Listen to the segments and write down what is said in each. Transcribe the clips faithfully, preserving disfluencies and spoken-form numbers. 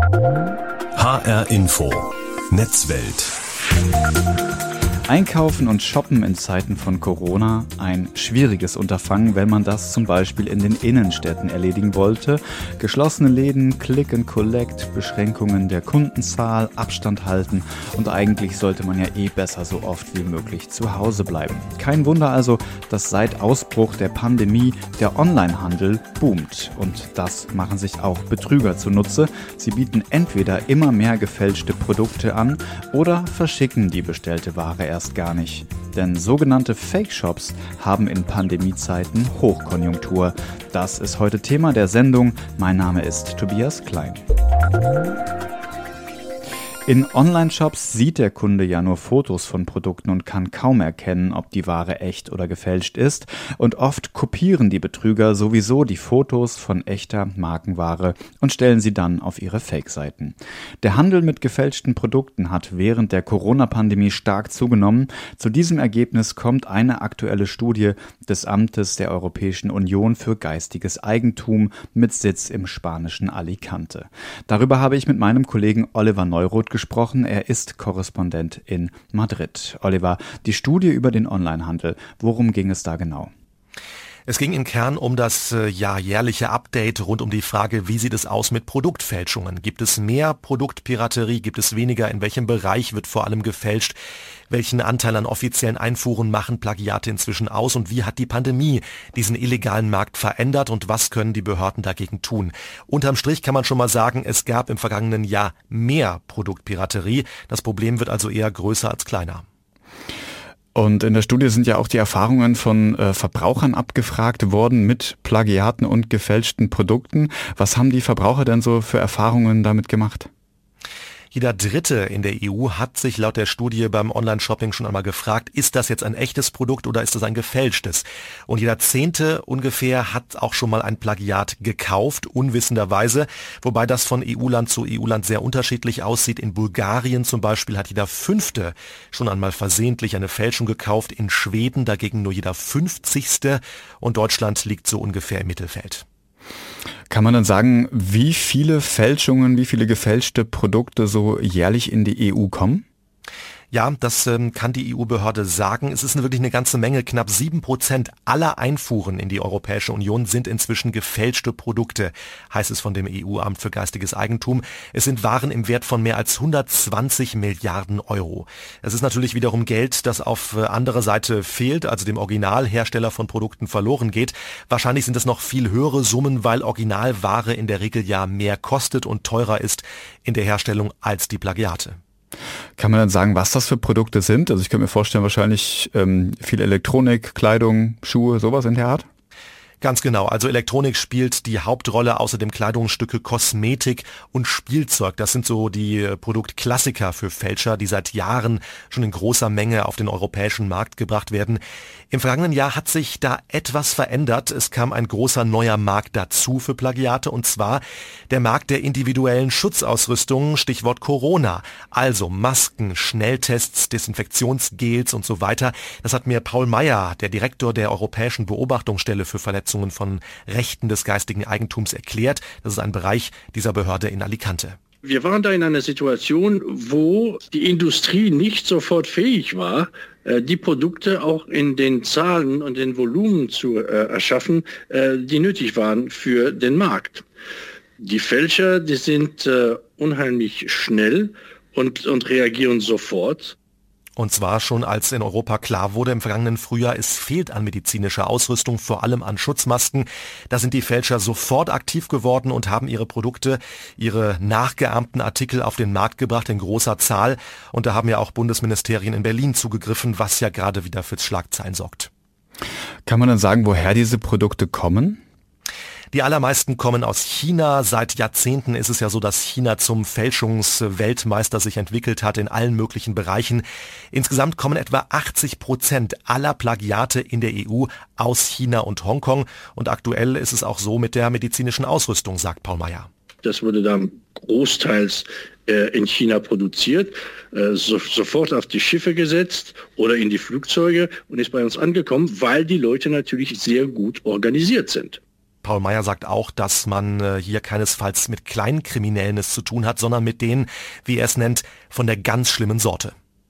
H R Info Netzwelt. Einkaufen und Shoppen in Zeiten von Corona, ein schwieriges Unterfangen, wenn man das zum Beispiel in den Innenstädten erledigen wollte. Geschlossene Läden, Click and Collect, Beschränkungen der Kundenzahl, Abstand halten und eigentlich sollte man ja eh besser so oft wie möglich zu Hause bleiben. Kein Wunder also, dass seit Ausbruch der Pandemie der Onlinehandel boomt und das machen sich auch Betrüger zunutze. Sie bieten entweder immer mehr gefälschte Produkte an oder verschicken die bestellte Ware erst gar nicht. Denn sogenannte Fake-Shops haben in Pandemiezeiten Hochkonjunktur. Das ist heute Thema der Sendung. Mein Name ist Tobias Klein. In Online-Shops sieht der Kunde ja nur Fotos von Produkten und kann kaum erkennen, ob die Ware echt oder gefälscht ist. Und oft kopieren die Betrüger sowieso die Fotos von echter Markenware und stellen sie dann auf ihre Fake-Seiten. Der Handel mit gefälschten Produkten hat während der Corona-Pandemie stark zugenommen. Zu diesem Ergebnis kommt eine aktuelle Studie des Amtes der Europäischen Union für geistiges Eigentum mit Sitz im spanischen Alicante. Darüber habe ich mit meinem Kollegen Oliver Neuroth gesprochen. Er ist Korrespondent in Madrid. Oliver, die Studie über den Onlinehandel, worum ging es da genau? Es ging im Kern um das äh, ja, jährliche Update rund um die Frage, wie sieht es aus mit Produktfälschungen? Gibt es mehr Produktpiraterie? Gibt es weniger? In welchem Bereich wird vor allem gefälscht? Welchen Anteil an offiziellen Einfuhren machen Plagiate inzwischen aus? Und wie hat die Pandemie diesen illegalen Markt verändert? Und was können die Behörden dagegen tun? Unterm Strich kann man schon mal sagen, es gab im vergangenen Jahr mehr Produktpiraterie. Das Problem wird also eher größer als kleiner. Und in der Studie sind ja auch die Erfahrungen von äh, Verbrauchern abgefragt worden mit Plagiaten und gefälschten Produkten. Was haben die Verbraucher denn so für Erfahrungen damit gemacht? Jeder Dritte in der E U hat sich laut der Studie beim Online-Shopping schon einmal gefragt, ist das jetzt ein echtes Produkt oder ist das ein gefälschtes? Und jeder Zehnte ungefähr hat auch schon mal ein Plagiat gekauft, unwissenderweise, wobei das von E U-Land zu E U-Land sehr unterschiedlich aussieht. In Bulgarien zum Beispiel hat jeder Fünfte schon einmal versehentlich eine Fälschung gekauft, in Schweden dagegen nur jeder Fünfzigste und Deutschland liegt so ungefähr im Mittelfeld. Kann man dann sagen, wie viele Fälschungen, wie viele gefälschte Produkte so jährlich in die E U kommen? Ja, das ähm, kann die E U-Behörde sagen. Es ist wirklich eine ganze Menge. Knapp sieben Prozent aller Einfuhren in die Europäische Union sind inzwischen gefälschte Produkte, heißt es von dem E U-Amt für geistiges Eigentum. Es sind Waren im Wert von mehr als hundertzwanzig Milliarden Euro. Es ist natürlich wiederum Geld, das auf anderer Seite fehlt, also dem Originalhersteller von Produkten verloren geht. Wahrscheinlich sind es noch viel höhere Summen, weil Originalware in der Regel ja mehr kostet und teurer ist in der Herstellung als die Plagiate. Kann man dann sagen, was das für Produkte sind? Also ich könnte mir vorstellen, wahrscheinlich ähm, viel Elektronik, Kleidung, Schuhe, sowas in der Art? Ganz genau, also Elektronik spielt die Hauptrolle, außerdem Kleidungsstücke, Kosmetik und Spielzeug. Das sind so die Produktklassiker für Fälscher, die seit Jahren schon in großer Menge auf den europäischen Markt gebracht werden. Im vergangenen Jahr hat sich da etwas verändert. Es kam ein großer neuer Markt dazu für Plagiate, und zwar der Markt der individuellen Schutzausrüstung, Stichwort Corona. Also Masken, Schnelltests, Desinfektionsgels und so weiter. Das hat mir Paul Meyer, der Direktor der Europäischen Beobachtungsstelle für Verletzungen von Rechten des geistigen Eigentums, erklärt. Das ist ein Bereich dieser Behörde in Alicante. Wir waren da in einer Situation, wo die Industrie nicht sofort fähig war, die Produkte auch in den Zahlen und den Volumen zu äh, erschaffen, äh, die nötig waren für den Markt. Die Fälscher, die sind äh, unheimlich schnell und, und reagieren sofort. Und zwar schon als in Europa klar wurde im vergangenen Frühjahr, es fehlt an medizinischer Ausrüstung, vor allem an Schutzmasken. Da sind die Fälscher sofort aktiv geworden und haben ihre Produkte, ihre nachgeahmten Artikel auf den Markt gebracht in großer Zahl. Und da haben ja auch Bundesministerien in Berlin zugegriffen, was ja gerade wieder für Schlagzeilen sorgt. Kann man dann sagen, woher diese Produkte kommen? Die allermeisten kommen aus China. Seit Jahrzehnten ist es ja so, dass China zum Fälschungsweltmeister sich entwickelt hat in allen möglichen Bereichen. Insgesamt kommen etwa achtzig Prozent aller Plagiate in der E U aus China und Hongkong. Und aktuell ist es auch so mit der medizinischen Ausrüstung, sagt Paul Meyer. Das wurde dann großteils äh, in China produziert, äh, so, sofort auf die Schiffe gesetzt oder in die Flugzeuge und ist bei uns angekommen, weil die Leute natürlich sehr gut organisiert sind. Paul Meyer sagt auch, dass man hier keinesfalls mit Kleinkriminellen es zu tun hat, sondern mit denen, wie er es nennt, von der ganz schlimmen Sorte.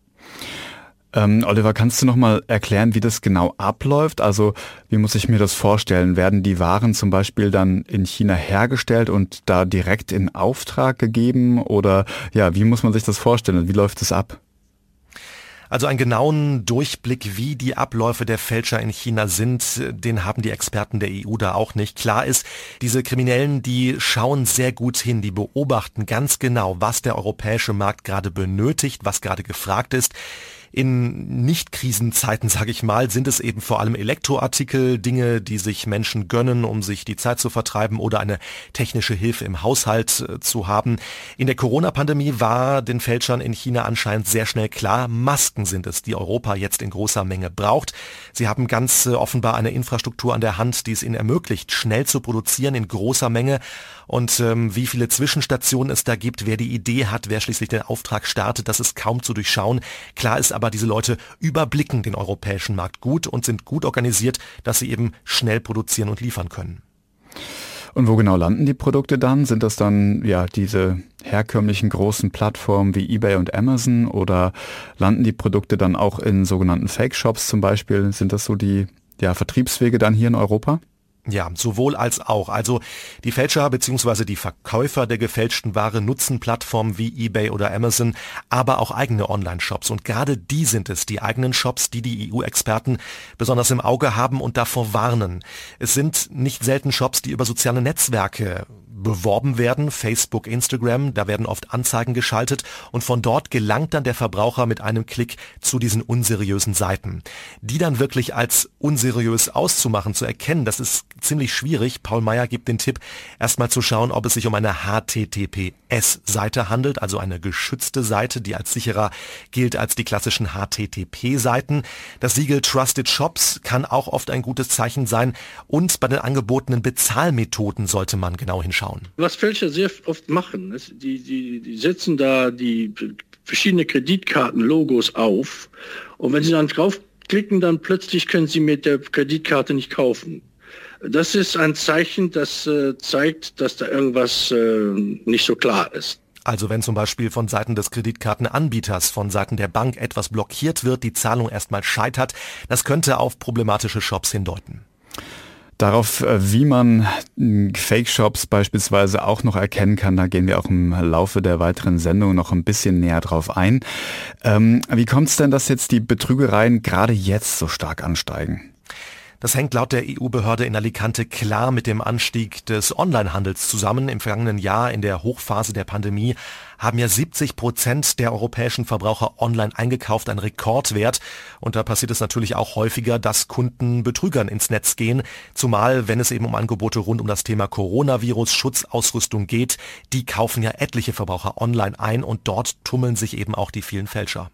Ähm, Oliver, kannst du noch mal erklären, wie das genau abläuft? Also wie muss ich mir das vorstellen? Werden die Waren zum Beispiel dann in China hergestellt und da direkt in Auftrag gegeben? Oder ja, wie muss man sich das vorstellen? Wie läuft es ab? Also einen genauen Durchblick, wie die Abläufe der Fälscher in China sind, den haben die Experten der E U da auch nicht. Klar ist, diese Kriminellen, die schauen sehr gut hin, die beobachten ganz genau, was der europäische Markt gerade benötigt, was gerade gefragt ist. In Nicht-Krisenzeiten, sage ich mal, sind es eben vor allem Elektroartikel, Dinge, die sich Menschen gönnen, um sich die Zeit zu vertreiben oder eine technische Hilfe im Haushalt äh, zu haben. In der Corona-Pandemie war den Fälschern in China anscheinend sehr schnell klar, Masken sind es, die Europa jetzt in großer Menge braucht. Sie haben ganz äh, offenbar eine Infrastruktur an der Hand, die es ihnen ermöglicht, schnell zu produzieren in großer Menge. Und ähm, wie viele Zwischenstationen es da gibt, wer die Idee hat, wer schließlich den Auftrag startet, das ist kaum zu durchschauen. Klar ist aber, diese Leute überblicken den europäischen Markt gut und sind gut organisiert, dass sie eben schnell produzieren und liefern können. Und wo genau landen die Produkte dann? Sind das dann ja diese herkömmlichen großen Plattformen wie eBay und Amazon oder landen die Produkte dann auch in sogenannten Fake-Shops zum Beispiel? Sind das so die ja, Vertriebswege dann hier in Europa? Ja, sowohl als auch. Also die Fälscher bzw. die Verkäufer der gefälschten Ware nutzen Plattformen wie eBay oder Amazon, aber auch eigene Online-Shops. Und gerade die sind es, die eigenen Shops, die die E U-Experten besonders im Auge haben und davor warnen. Es sind nicht selten Shops, die über soziale Netzwerke beworben werden, Facebook, Instagram, da werden oft Anzeigen geschaltet und von dort gelangt dann der Verbraucher mit einem Klick zu diesen unseriösen Seiten. Die dann wirklich als unseriös auszumachen, zu erkennen, das ist ziemlich schwierig. Paul Meyer gibt den Tipp, erstmal zu schauen, ob es sich um eine H T T P S-Seite handelt, also eine geschützte Seite, die als sicherer gilt als die klassischen H T T P-Seiten. Das Siegel Trusted Shops kann auch oft ein gutes Zeichen sein und bei den angebotenen Bezahlmethoden sollte man genau hinschauen. Was Fälscher sehr oft machen, ist, die, die, die setzen da die verschiedene Kreditkarten-Logos auf und wenn sie dann draufklicken, dann plötzlich können sie mit der Kreditkarte nicht kaufen. Das ist ein Zeichen, das äh, zeigt, dass da irgendwas äh, nicht so klar ist. Also wenn zum Beispiel von Seiten des Kreditkartenanbieters, von Seiten der Bank etwas blockiert wird, die Zahlung erstmal scheitert, das könnte auf problematische Shops hindeuten. Darauf, wie man Fake-Shops beispielsweise auch noch erkennen kann, da gehen wir auch im Laufe der weiteren Sendung noch ein bisschen näher drauf ein. Ähm, wie kommt es denn, dass jetzt die Betrügereien gerade jetzt so stark ansteigen? Das hängt laut der E U-Behörde in Alicante klar mit dem Anstieg des Onlinehandels zusammen. Im vergangenen Jahr, in der Hochphase der Pandemie, haben ja siebzig Prozent der europäischen Verbraucher online eingekauft, ein Rekordwert. Und da passiert es natürlich auch häufiger, dass Kunden Betrügern ins Netz gehen, zumal wenn es eben um Angebote rund um das Thema Coronavirus, Schutzausrüstung geht. Die kaufen ja etliche Verbraucher online ein und dort tummeln sich eben auch die vielen Fälscher.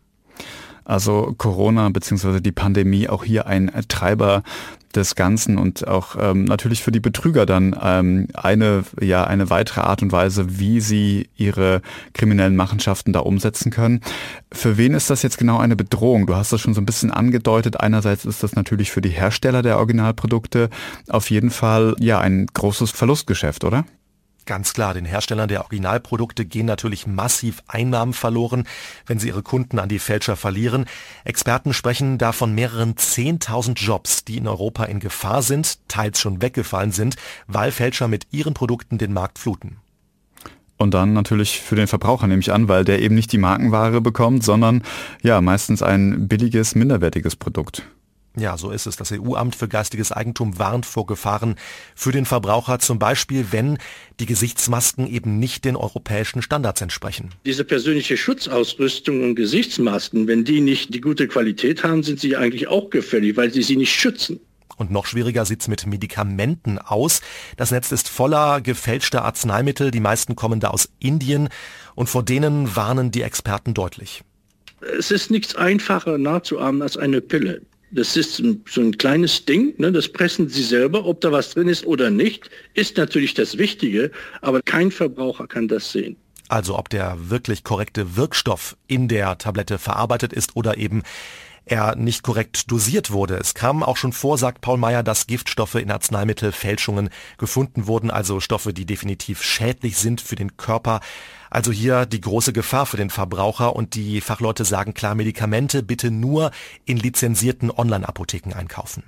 Also Corona bzw. die Pandemie auch hier ein Treiber des Ganzen und auch ähm, natürlich für die Betrüger dann ähm, eine ja eine weitere Art und Weise, wie sie ihre kriminellen Machenschaften da umsetzen können. Für wen ist das jetzt genau eine Bedrohung? Du hast das schon so ein bisschen angedeutet. Einerseits ist das natürlich für die Hersteller der Originalprodukte auf jeden Fall ja ein großes Verlustgeschäft, oder? Ganz klar, den Herstellern der Originalprodukte gehen natürlich massiv Einnahmen verloren, wenn sie ihre Kunden an die Fälscher verlieren. Experten sprechen da von mehreren zehntausend Jobs, die in Europa in Gefahr sind, teils schon weggefallen sind, weil Fälscher mit ihren Produkten den Markt fluten. Und dann natürlich für den Verbraucher, nehme ich an, weil der eben nicht die Markenware bekommt, sondern ja meistens ein billiges, minderwertiges Produkt. Ja, so ist es. Das E U-Amt für geistiges Eigentum warnt vor Gefahren für den Verbraucher, zum Beispiel, wenn die Gesichtsmasken eben nicht den europäischen Standards entsprechen. Diese persönliche Schutzausrüstung und Gesichtsmasken, wenn die nicht die gute Qualität haben, sind sie eigentlich auch gefährlich, weil sie sie nicht schützen. Und noch schwieriger sieht's mit Medikamenten aus. Das Netz ist voller gefälschter Arzneimittel. Die meisten kommen da aus Indien und vor denen warnen die Experten deutlich. Es ist nichts einfacher nachzuahmen als eine Pille. Das ist so ein kleines Ding, ne? Das pressen Sie selber, ob da was drin ist oder nicht, ist natürlich das Wichtige, aber kein Verbraucher kann das sehen. Also ob der wirklich korrekte Wirkstoff in der Tablette verarbeitet ist oder eben er nicht korrekt dosiert wurde. Es kam auch schon vor, sagt Paul Meyer, dass Giftstoffe in Arzneimittelfälschungen gefunden wurden, also Stoffe, die definitiv schädlich sind für den Körper. Also hier die große Gefahr für den Verbraucher und die Fachleute sagen klar, Medikamente bitte nur in lizenzierten Online-Apotheken einkaufen.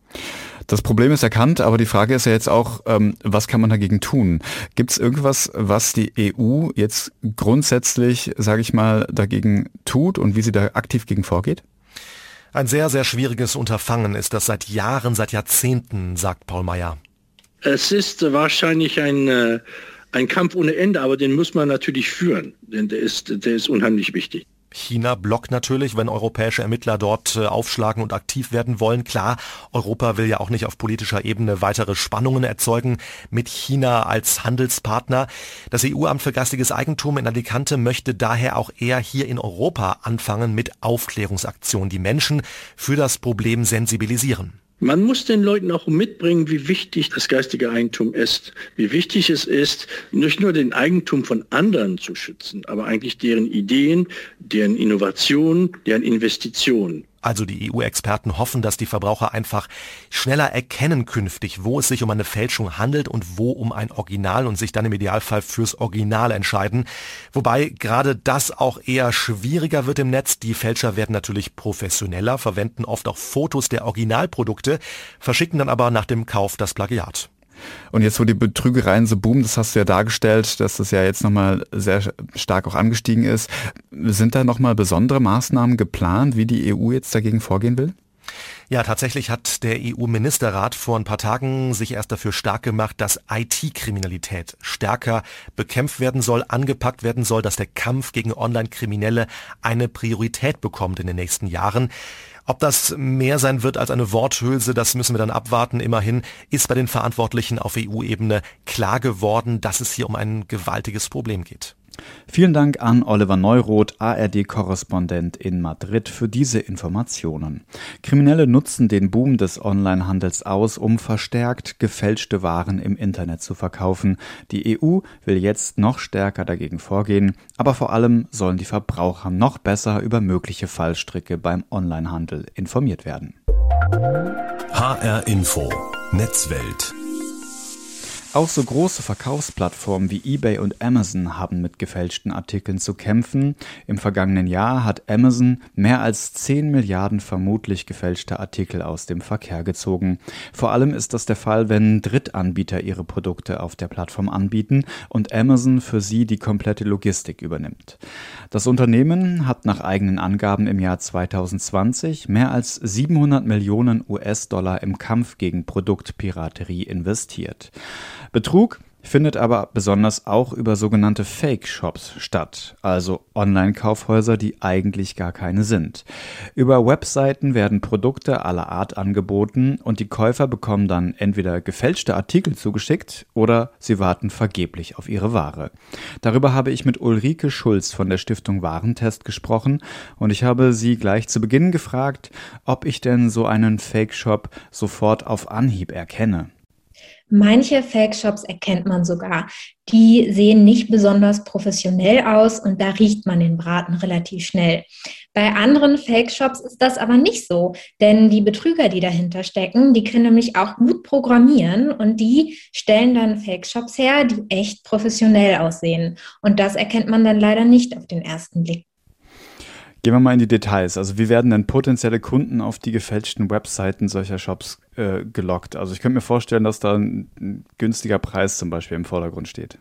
Das Problem ist erkannt, aber die Frage ist ja jetzt auch, ähm, was kann man dagegen tun? Gibt es irgendwas, was die E U jetzt grundsätzlich, sage ich mal, dagegen tut und wie sie da aktiv gegen vorgeht? Ein sehr, sehr schwieriges Unterfangen ist das seit Jahren, seit Jahrzehnten, sagt Paul Meyer. Es ist wahrscheinlich ein, äh, ein Kampf ohne Ende, aber den muss man natürlich führen, denn der ist, der ist unheimlich wichtig. China blockt natürlich, wenn europäische Ermittler dort aufschlagen und aktiv werden wollen. Klar, Europa will ja auch nicht auf politischer Ebene weitere Spannungen erzeugen mit China als Handelspartner. Das E U-Amt für geistiges Eigentum in Alicante möchte daher auch eher hier in Europa anfangen mit Aufklärungsaktionen, die Menschen für das Problem sensibilisieren. Man muss den Leuten auch mitbringen, wie wichtig das geistige Eigentum ist. Wie wichtig es ist, nicht nur den Eigentum von anderen zu schützen, aber eigentlich deren Ideen, deren Innovationen, deren Investitionen. Also die E U-Experten hoffen, dass die Verbraucher einfach schneller erkennen künftig, wo es sich um eine Fälschung handelt und wo um ein Original und sich dann im Idealfall fürs Original entscheiden. Wobei gerade das auch eher schwieriger wird im Netz. Die Fälscher werden natürlich professioneller, verwenden oft auch Fotos der Originalprodukte, verschicken dann aber nach dem Kauf das Plagiat. Und jetzt, wo die Betrügereien so boomen, das hast du ja dargestellt, dass das ja jetzt nochmal sehr stark auch angestiegen ist. Sind da nochmal besondere Maßnahmen geplant, wie die E U jetzt dagegen vorgehen will? Ja, tatsächlich hat der E U-Ministerrat vor ein paar Tagen sich erst dafür stark gemacht, dass I T-Kriminalität stärker bekämpft werden soll, angepackt werden soll, dass der Kampf gegen Online-Kriminelle eine Priorität bekommt in den nächsten Jahren. Ob das mehr sein wird als eine Worthülse, das müssen wir dann abwarten. Immerhin ist bei den Verantwortlichen auf E U-Ebene klar geworden, dass es hier um ein gewaltiges Problem geht. Vielen Dank an Oliver Neuroth, A R D-Korrespondent in Madrid, für diese Informationen. Kriminelle nutzen den Boom des Onlinehandels aus, um verstärkt gefälschte Waren im Internet zu verkaufen. Die E U will jetzt noch stärker dagegen vorgehen, aber vor allem sollen die Verbraucher noch besser über mögliche Fallstricke beim Onlinehandel informiert werden. H R Info Netzwelt. Auch so große Verkaufsplattformen wie eBay und Amazon haben mit gefälschten Artikeln zu kämpfen. Im vergangenen Jahr hat Amazon mehr als zehn Milliarden vermutlich gefälschte Artikel aus dem Verkehr gezogen. Vor allem ist das der Fall, wenn Drittanbieter ihre Produkte auf der Plattform anbieten und Amazon für sie die komplette Logistik übernimmt. Das Unternehmen hat nach eigenen Angaben im Jahr zweitausendzwanzig mehr als siebenhundert Millionen U S-Dollar im Kampf gegen Produktpiraterie investiert. Betrug findet aber besonders auch über sogenannte Fake-Shops statt, also Online-Kaufhäuser, die eigentlich gar keine sind. Über Webseiten werden Produkte aller Art angeboten und die Käufer bekommen dann entweder gefälschte Artikel zugeschickt oder sie warten vergeblich auf ihre Ware. Darüber habe ich mit Ulrike Schulz von der Stiftung Warentest gesprochen und ich habe sie gleich zu Beginn gefragt, ob ich denn so einen Fake-Shop sofort auf Anhieb erkenne. Manche Fake-Shops erkennt man sogar. Die sehen nicht besonders professionell aus und da riecht man den Braten relativ schnell. Bei anderen Fake-Shops ist das aber nicht so, denn die Betrüger, die dahinter stecken, die können nämlich auch gut programmieren und die stellen dann Fake-Shops her, die echt professionell aussehen. Und das erkennt man dann leider nicht auf den ersten Blick. Gehen wir mal in die Details. Also wie werden denn potenzielle Kunden auf die gefälschten Webseiten solcher Shops äh, gelockt? Also ich könnte mir vorstellen, dass da ein, ein günstiger Preis zum Beispiel im Vordergrund steht.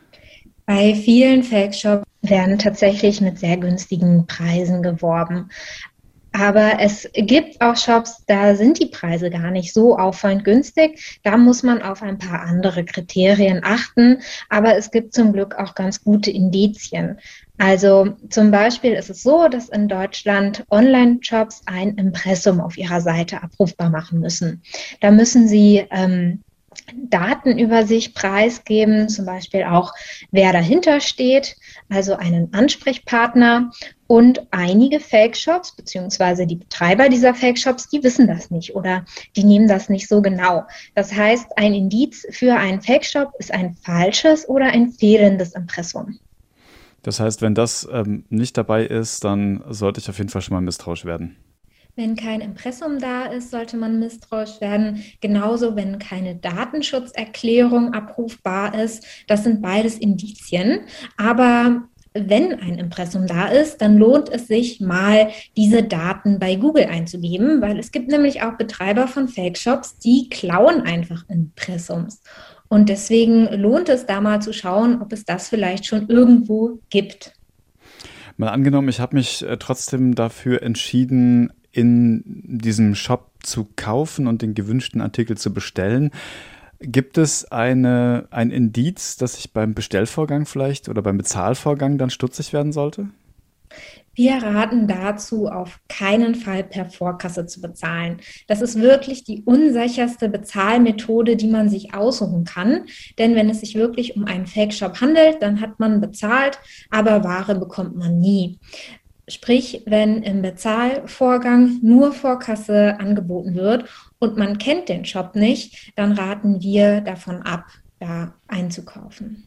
Bei vielen Fake-Shops werden tatsächlich mit sehr günstigen Preisen geworben. Aber es gibt auch Shops, da sind die Preise gar nicht so auffallend günstig. Da muss man auf ein paar andere Kriterien achten. Aber es gibt zum Glück auch ganz gute Indizien. Also zum Beispiel ist es so, dass in Deutschland Online-Shops ein Impressum auf ihrer Seite abrufbar machen müssen. Da müssen sie ähm, Daten über sich preisgeben, zum Beispiel auch, wer dahinter steht, also einen Ansprechpartner. Und einige Fake-Shops, beziehungsweise die Betreiber dieser Fake-Shops, die wissen das nicht oder die nehmen das nicht so genau. Das heißt, ein Indiz für einen Fake-Shop ist ein falsches oder ein fehlendes Impressum. Das heißt, wenn das ähm, nicht dabei ist, dann sollte ich auf jeden Fall schon mal misstrauisch werden. Wenn kein Impressum da ist, sollte man misstrauisch werden. Genauso, wenn keine Datenschutzerklärung abrufbar ist. Das sind beides Indizien. Aber wenn ein Impressum da ist, dann lohnt es sich mal, diese Daten bei Google einzugeben, weil es gibt nämlich auch Betreiber von Fake-Shops, die klauen einfach Impressums. Und deswegen lohnt es da mal zu schauen, ob es das vielleicht schon irgendwo gibt. Mal angenommen, ich habe mich äh, trotzdem dafür entschieden, in diesem Shop zu kaufen und den gewünschten Artikel zu bestellen. Gibt es eine, ein Indiz, dass ich beim Bestellvorgang vielleicht oder beim Bezahlvorgang dann stutzig werden sollte? Wir raten dazu, auf keinen Fall per Vorkasse zu bezahlen. Das ist wirklich die unsicherste Bezahlmethode, die man sich aussuchen kann. Denn wenn es sich wirklich um einen Fake-Shop handelt, dann hat man bezahlt, aber Ware bekommt man nie. Sprich, wenn im Bezahlvorgang nur Vorkasse angeboten wird und man kennt den Shop nicht, dann raten wir davon ab, da einzukaufen.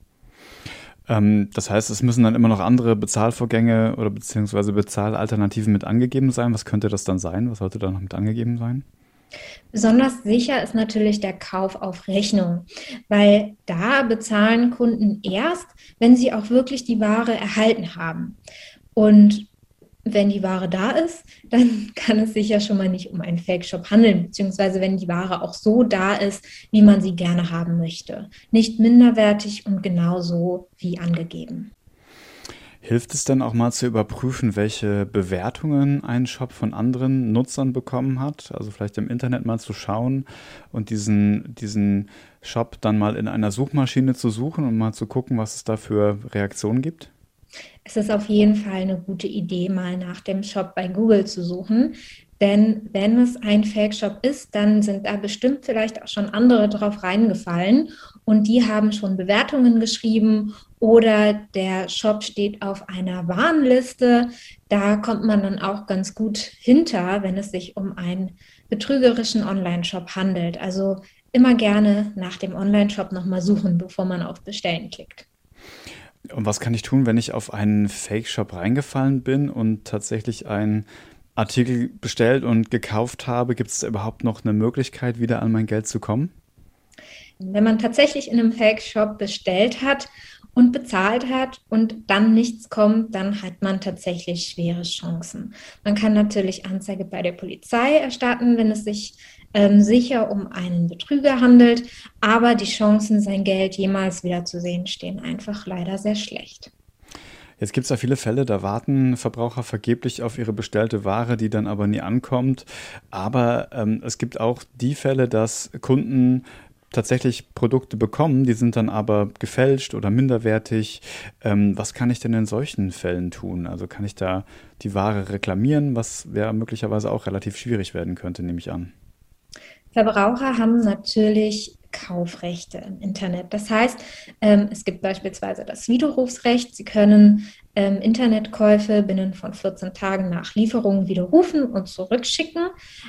Ähm, das heißt, es müssen dann immer noch andere Bezahlvorgänge oder beziehungsweise Bezahlalternativen mit angegeben sein. Was könnte das dann sein? Was sollte da noch mit angegeben sein? Besonders sicher ist natürlich der Kauf auf Rechnung, weil da bezahlen Kunden erst, wenn sie auch wirklich die Ware erhalten haben. Und wenn die Ware da ist, dann kann es sich ja schon mal nicht um einen Fake-Shop handeln, beziehungsweise wenn die Ware auch so da ist, wie man sie gerne haben möchte. Nicht minderwertig und genauso wie angegeben. Hilft es dann auch mal zu überprüfen, welche Bewertungen ein Shop von anderen Nutzern bekommen hat? Also vielleicht im Internet mal zu schauen und diesen, diesen Shop dann mal in einer Suchmaschine zu suchen und mal zu gucken, was es da für Reaktionen gibt? Es ist auf jeden Fall eine gute Idee, mal nach dem Shop bei Google zu suchen. Denn wenn es ein Fake-Shop ist, dann sind da bestimmt vielleicht auch schon andere drauf reingefallen und die haben schon Bewertungen geschrieben oder der Shop steht auf einer Warnliste. Da kommt man dann auch ganz gut hinter, wenn es sich um einen betrügerischen Online-Shop handelt. Also immer gerne nach dem Online-Shop nochmal suchen, bevor man auf Bestellen klickt. Und was kann ich tun, wenn ich auf einen Fake-Shop reingefallen bin und tatsächlich einen Artikel bestellt und gekauft habe? Gibt es überhaupt noch eine Möglichkeit, wieder an mein Geld zu kommen? Wenn man tatsächlich in einem Fake-Shop bestellt hat und bezahlt hat und dann nichts kommt, dann hat man tatsächlich schwere Chancen. Man kann natürlich Anzeige bei der Polizei erstatten, wenn es sich ähm, sicher um einen Betrüger handelt, aber die Chancen, sein Geld jemals wiederzusehen, stehen einfach leider sehr schlecht. Jetzt gibt es ja viele Fälle, da warten Verbraucher vergeblich auf ihre bestellte Ware, die dann aber nie ankommt. Aber ähm, es gibt auch die Fälle, dass Kunden tatsächlich Produkte bekommen, die sind dann aber gefälscht oder minderwertig. Ähm, was kann ich denn in solchen Fällen tun? Also kann ich da die Ware reklamieren, was ja möglicherweise auch relativ schwierig werden könnte, nehme ich an. Verbraucher haben natürlich Kaufrechte im Internet. Das heißt, ähm, es gibt beispielsweise das Widerrufsrecht. Sie können ähm, Internetkäufe binnen von vierzehn Tagen nach Lieferung widerrufen und zurückschicken.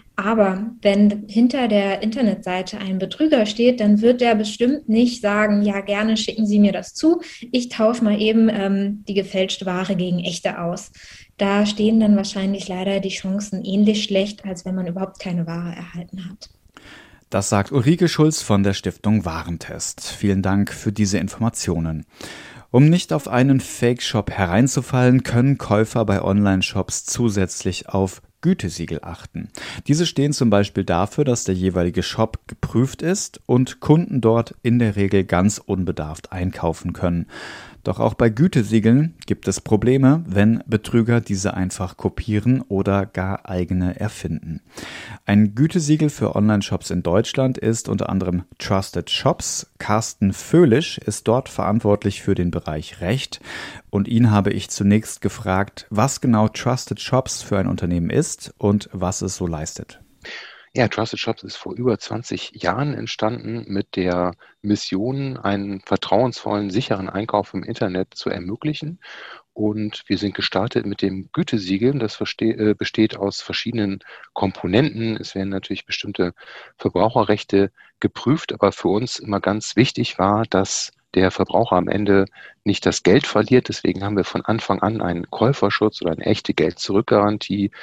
Aber wenn hinter der Internetseite ein Betrüger steht, dann wird der bestimmt nicht sagen, ja gerne schicken Sie mir das zu. Ich tausche mal eben ähm, die gefälschte Ware gegen echte aus. Da stehen dann wahrscheinlich leider die Chancen ähnlich schlecht, als wenn man überhaupt keine Ware erhalten hat. Das sagt Ulrike Schulz von der Stiftung Warentest. Vielen Dank für diese Informationen. Um nicht auf einen Fake-Shop hereinzufallen, können Käufer bei Online-Shops zusätzlich auf Gütesiegel achten. Diese stehen zum Beispiel dafür, dass der jeweilige Shop geprüft ist und Kunden dort in der Regel ganz unbedarft einkaufen können. Doch auch bei Gütesiegeln gibt es Probleme, wenn Betrüger diese einfach kopieren oder gar eigene erfinden. Ein Gütesiegel für Online-Shops in Deutschland ist unter anderem Trusted Shops. Carsten Föhlisch ist dort verantwortlich für den Bereich Recht und ihn habe ich zunächst gefragt, was genau Trusted Shops für ein Unternehmen ist und was es so leistet. Ja, Trusted Shops ist vor über zwanzig Jahren entstanden mit der Mission, einen vertrauensvollen, sicheren Einkauf im Internet zu ermöglichen. Und wir sind gestartet mit dem Gütesiegel. Das verste- besteht aus verschiedenen Komponenten. Es werden natürlich bestimmte Verbraucherrechte geprüft, aber für uns immer ganz wichtig war, dass der Verbraucher am Ende nicht das Geld verliert. Deswegen haben wir von Anfang an einen Käuferschutz oder eine echte Geld-Zurück-Garantie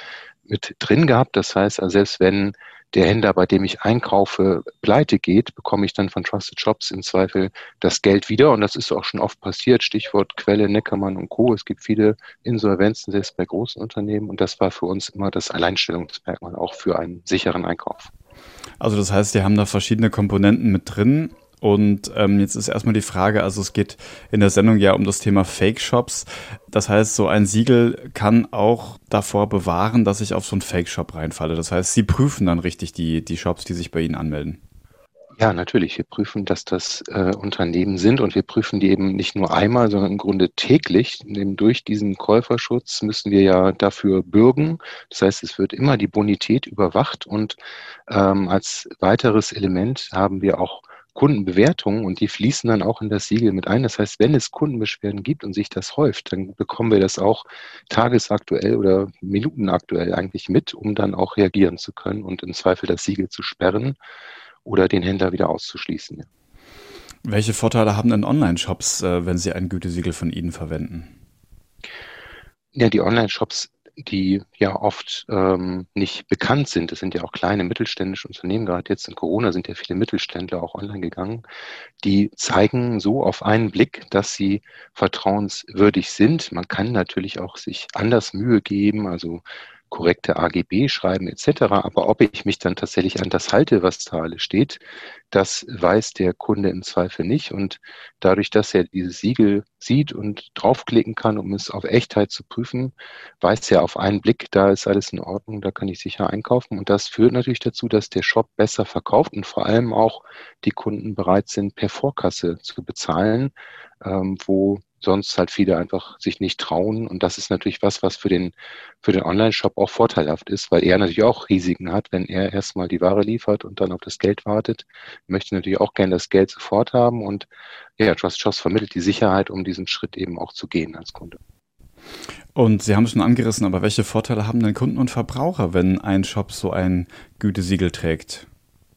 mit drin gehabt. Das heißt, also selbst wenn der Händler, bei dem ich einkaufe, pleite geht, bekomme ich dann von Trusted Shops im Zweifel das Geld wieder. Und das ist auch schon oft passiert. Stichwort Quelle, Neckermann und Co. Es gibt viele Insolvenzen, selbst bei großen Unternehmen. Und das war für uns immer das Alleinstellungsmerkmal, auch für einen sicheren Einkauf. Also das heißt, die haben da verschiedene Komponenten mit drin. Und ähm, jetzt ist erstmal die Frage, also es geht in der Sendung ja um das Thema Fake-Shops. Das heißt, so ein Siegel kann auch davor bewahren, dass ich auf so einen Fake-Shop reinfalle. Das heißt, Sie prüfen dann richtig die, die Shops, die sich bei Ihnen anmelden. Ja, natürlich. Wir prüfen, dass das äh, Unternehmen sind und wir prüfen die eben nicht nur einmal, sondern im Grunde täglich. Eben durch diesen Käuferschutz müssen wir ja dafür bürgen. Das heißt, es wird immer die Bonität überwacht und ähm, als weiteres Element haben wir auch Kundenbewertungen und die fließen dann auch in das Siegel mit ein. Das heißt, wenn es Kundenbeschwerden gibt und sich das häuft, dann bekommen wir das auch tagesaktuell oder minutenaktuell eigentlich mit, um dann auch reagieren zu können und im Zweifel das Siegel zu sperren oder den Händler wieder auszuschließen. Welche Vorteile haben denn Online-Shops, wenn sie ein Gütesiegel von Ihnen verwenden? Ja, die Online-Shops, die ja oft ähm, nicht bekannt sind. Das sind ja auch kleine mittelständische Unternehmen. Gerade jetzt in Corona sind ja viele Mittelständler auch online gegangen. Die zeigen so auf einen Blick, dass sie vertrauenswürdig sind. Man kann natürlich auch sich anders Mühe geben, also korrekte A G B schreiben et cetera. Aber ob ich mich dann tatsächlich an das halte, was da alles steht, das weiß der Kunde im Zweifel nicht. Und dadurch, dass er dieses Siegel sieht und draufklicken kann, um es auf Echtheit zu prüfen, weiß er auf einen Blick, da ist alles in Ordnung, da kann ich sicher einkaufen. Und das führt natürlich dazu, dass der Shop besser verkauft und vor allem auch die Kunden bereit sind, per Vorkasse zu bezahlen, ähm, wo sonst halt viele einfach sich nicht trauen. Und das ist natürlich was, was für den, für den Online-Shop auch vorteilhaft ist, weil er natürlich auch Risiken hat, wenn er erstmal die Ware liefert und dann auf das Geld wartet. Er möchte natürlich auch gerne das Geld sofort haben und ja, Trusted Shops vermittelt die Sicherheit, um diesen Schritt eben auch zu gehen als Kunde. Und Sie haben es schon angerissen, aber welche Vorteile haben denn Kunden und Verbraucher, wenn ein Shop so ein Gütesiegel trägt?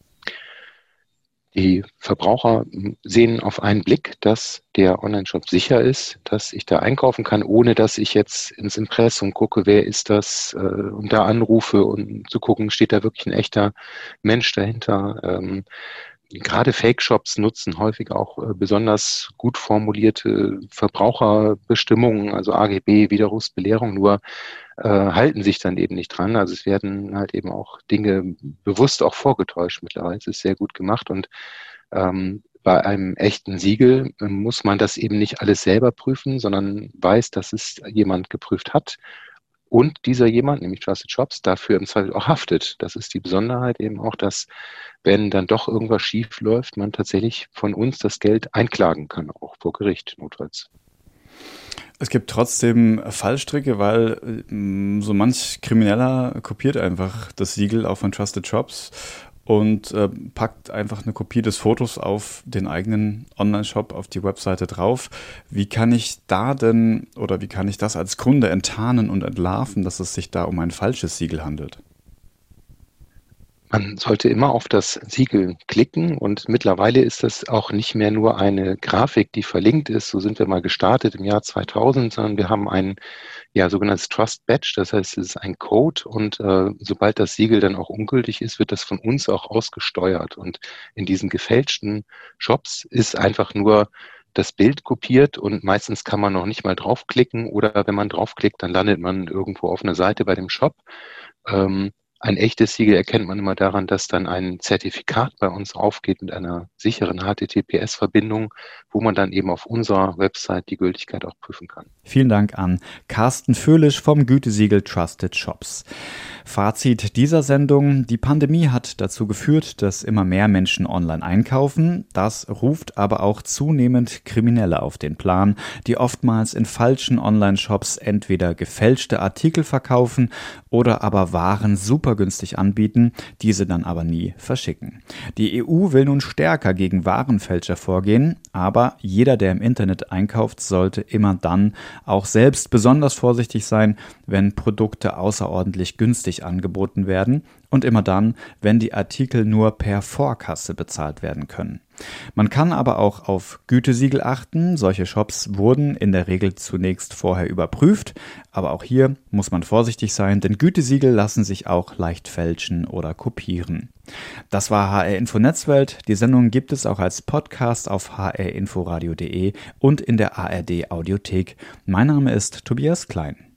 Die Verbraucher sehen auf einen Blick, dass der Online-Shop sicher ist, dass ich da einkaufen kann, ohne dass ich jetzt ins Impressum gucke, wer ist das, äh, und da anrufe und zu gucken, steht da wirklich ein echter Mensch dahinter. Ähm, Gerade Fake-Shops nutzen häufig auch äh, besonders gut formulierte Verbraucherbestimmungen, also A G B, Widerrufsbelehrung, nur äh, halten sich dann eben nicht dran. Also es werden halt eben auch Dinge bewusst auch vorgetäuscht mittlerweile. Es ist sehr gut gemacht und ähm, bei einem echten Siegel äh, muss man das eben nicht alles selber prüfen, sondern weiß, dass es jemand geprüft hat. Und dieser jemand, nämlich Trusted Shops, dafür im Zweifel auch haftet. Das ist die Besonderheit eben auch, dass wenn dann doch irgendwas schief läuft, man tatsächlich von uns das Geld einklagen kann, auch vor Gericht notfalls. Es gibt trotzdem Fallstricke, weil mh, so manch Krimineller kopiert einfach das Siegel auch von Trusted Shops und äh, packt einfach eine Kopie des Fotos auf den eigenen Online-Shop, auf die Webseite drauf. Wie kann ich da denn oder wie kann ich das als Kunde enttarnen und entlarven, dass es sich da um ein falsches Siegel handelt? Man sollte immer auf das Siegel klicken und mittlerweile ist das auch nicht mehr nur eine Grafik, die verlinkt ist. So sind wir mal gestartet im Jahr zweitausend, sondern wir haben ein ja, sogenanntes Trust Badge. Das heißt, es ist ein Code und äh, sobald das Siegel dann auch ungültig ist, wird das von uns auch ausgesteuert. Und in diesen gefälschten Shops ist einfach nur das Bild kopiert und meistens kann man noch nicht mal draufklicken oder wenn man draufklickt, dann landet man irgendwo auf einer Seite bei dem Shop. Ähm, Ein echtes Siegel erkennt man immer daran, dass dann ein Zertifikat bei uns aufgeht mit einer sicheren H T T P S-Verbindung, wo man dann eben auf unserer Website die Gültigkeit auch prüfen kann. Vielen Dank an Carsten Föhlisch vom Gütesiegel Trusted Shops. Fazit dieser Sendung: Die Pandemie hat dazu geführt, dass immer mehr Menschen online einkaufen. Das ruft aber auch zunehmend Kriminelle auf den Plan, die oftmals in falschen Online-Shops entweder gefälschte Artikel verkaufen oder aber Waren super günstig anbieten, diese dann aber nie verschicken. Die E U will nun stärker gegen Warenfälscher vorgehen, aber jeder, der im Internet einkauft, sollte immer dann auch selbst besonders vorsichtig sein, wenn Produkte außerordentlich günstig monatlich angeboten werden und immer dann, wenn die Artikel nur per Vorkasse bezahlt werden können. Man kann aber auch auf Gütesiegel achten. Solche Shops wurden in der Regel zunächst vorher überprüft, aber auch hier muss man vorsichtig sein, denn Gütesiegel lassen sich auch leicht fälschen oder kopieren. Das war H R Info Netzwelt. Die Sendung gibt es auch als Podcast auf h r inforadio punkt d e und in der A R D Audiothek. Mein Name ist Tobias Klein.